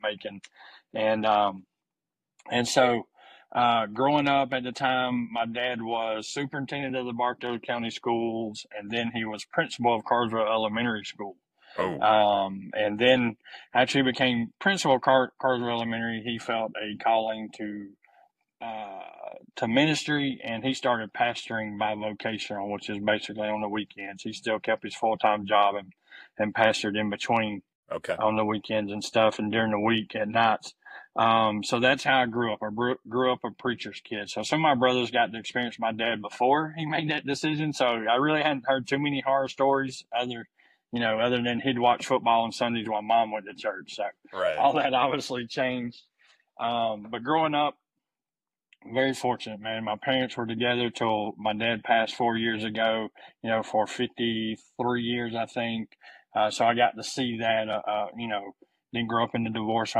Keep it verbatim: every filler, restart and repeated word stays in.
making. And, um, and so, uh, growing up at the time, my dad was superintendent of the Bartow County Schools, and then he was principal of Carswell Elementary School. Oh, Um, and then after he became principal of Car- Carswell Elementary, he felt a calling to uh, to ministry, and he started pastoring bivocational, which is basically on the weekends. He still kept his full time job and and pastored in between okay. on the weekends and stuff, and during the week at nights. Um, so that's how I grew up. I grew, grew up a preacher's kid. So some of my brothers got to experience my dad before he made that decision. So I really hadn't heard too many horror stories other, you know, other than he'd watch football on Sundays while mom went to church. So Right. all that obviously changed. Um, but growing up, very fortunate, man. My parents were together till my dad passed four years ago, you know, for fifty-three years, I think. Uh, so I got to see that, uh, uh, you know, didn't grow up in the divorce